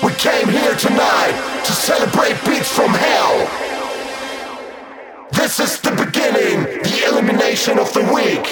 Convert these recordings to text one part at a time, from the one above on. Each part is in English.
We came here tonight to celebrate beats from hell. This is the beginning, the elimination of the week.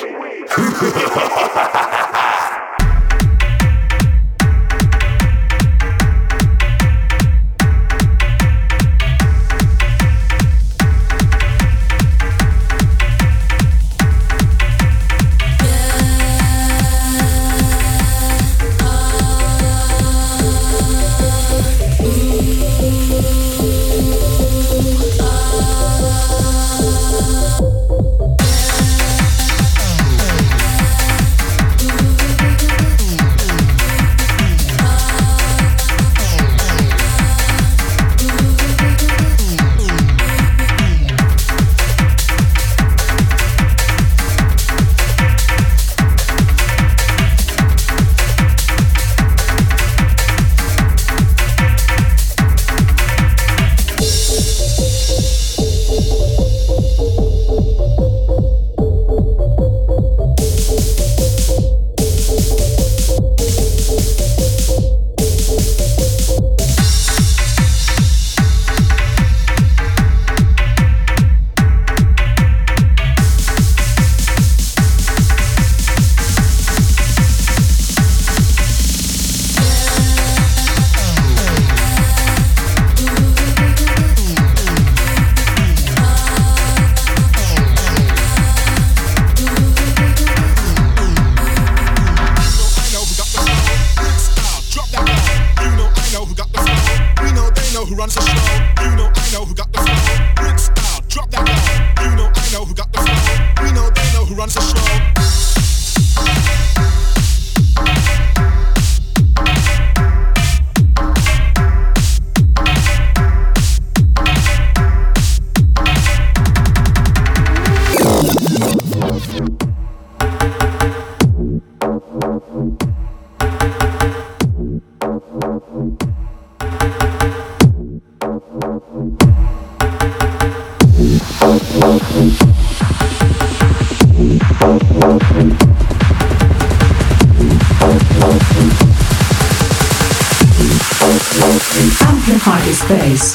Amplified Space.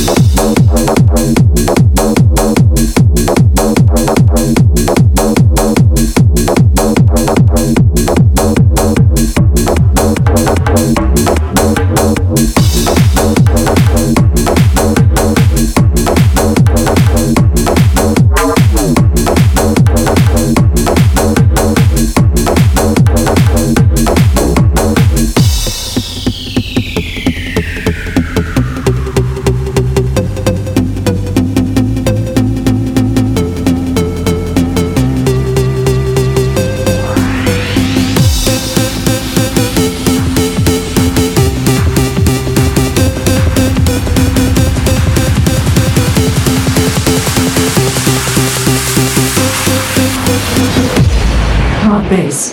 Hard bass.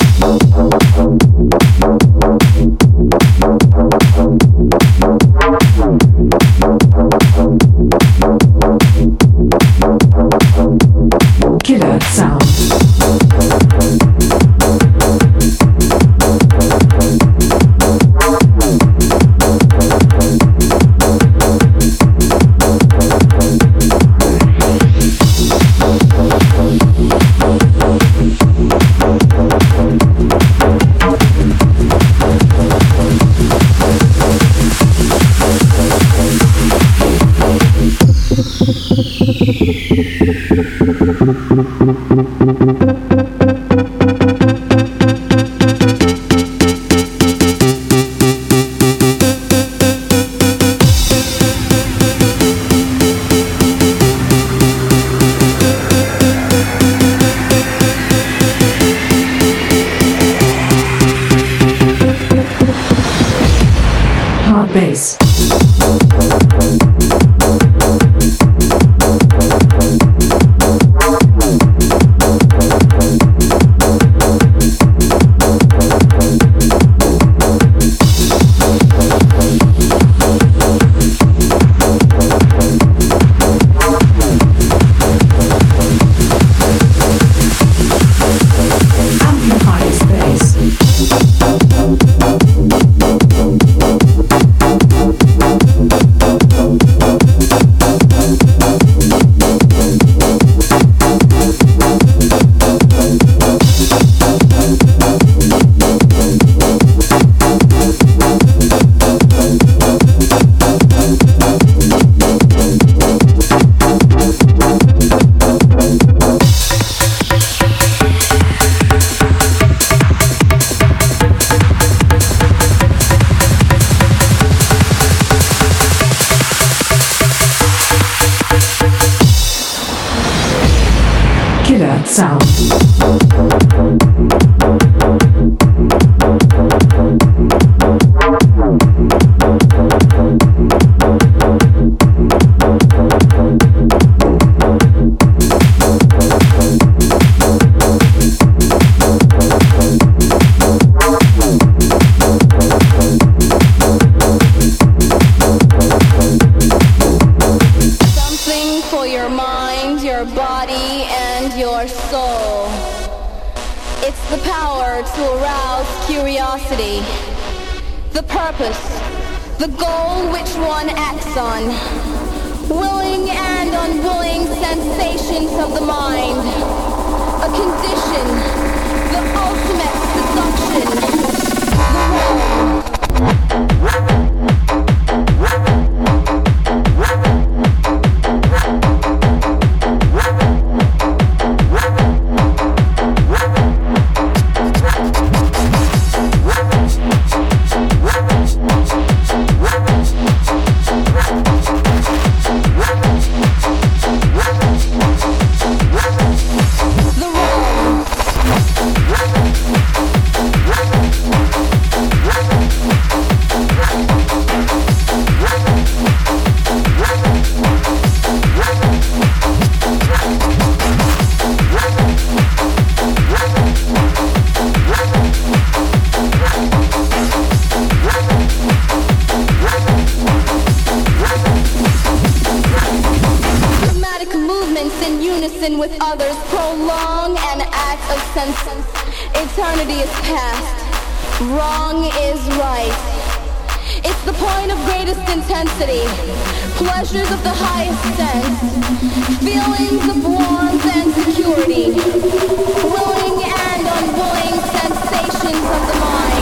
Killer sound. Hard bass. Amplified Space. power to arouse curiosity. The purpose, the goal which one acts on. Willing and unwilling sensations of the mind. A condition, the ultimate seduction. The realm. With others prolong an act of sense. Eternity is past, wrong is right. It's the point of greatest intensity, pleasures of the highest sense, feelings of warmth and security, willing and unwilling sensations of the mind.